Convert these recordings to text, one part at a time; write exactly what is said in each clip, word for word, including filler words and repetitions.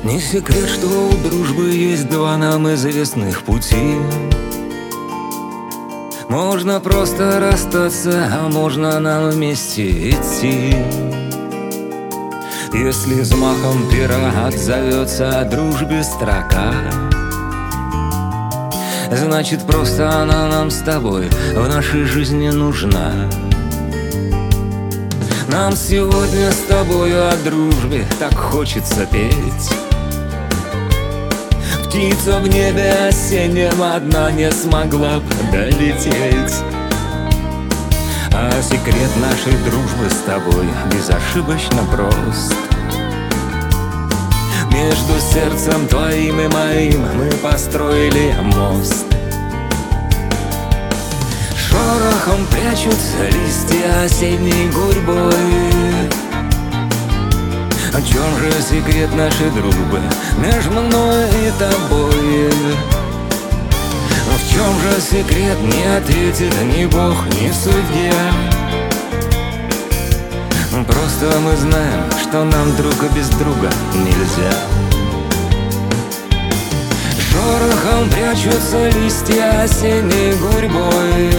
Не секрет, что у дружбы есть два нам известных пути. Можно просто расстаться, а можно нам вместе идти. Если взмахом пера отзовется о дружбе строка, значит, просто она нам с тобой в нашей жизни нужна. Нам сегодня с тобою о дружбе так хочется петь. Птица в небе осеннем одна не смогла бы долететь. А секрет нашей дружбы с тобой безошибочно прост. Между сердцем твоим и моим мы построили мост. Шорохом прячутся листья осенней гурьбой. В чем же секрет нашей дружбы между мной и тобой? В чем же секрет, не ответит ни Бог, ни судья. Просто мы знаем, что нам друга без друга нельзя. Шорохом прячутся листья осенней гурьбой.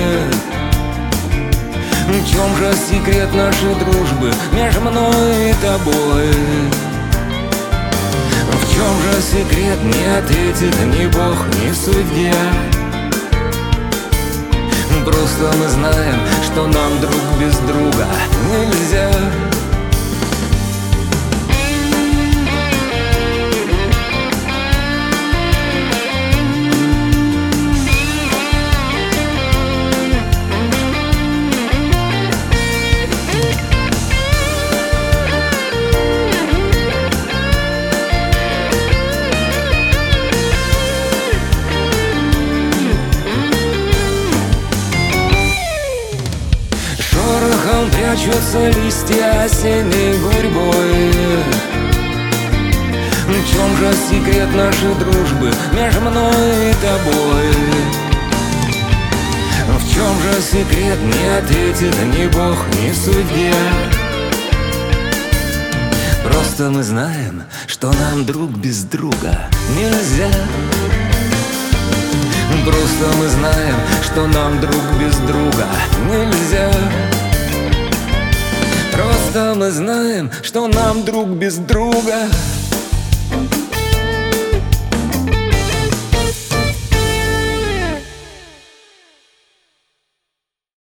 В чем же секрет нашей дружбы между мной и тобой? В чем же секрет, не ответит ни Бог, ни судья. Просто мы знаем, что нам друг без друга нельзя. Шорохом прячутся листья осенней гурьбой. В чем же секрет нашей дружбы между мной и тобой? В чем же секрет, не ответит ни Бог, ни судья. Просто мы знаем, что нам друг без друга нельзя. Просто мы знаем, что нам друг без друга нельзя. Просто мы знаем, что нам друг без друга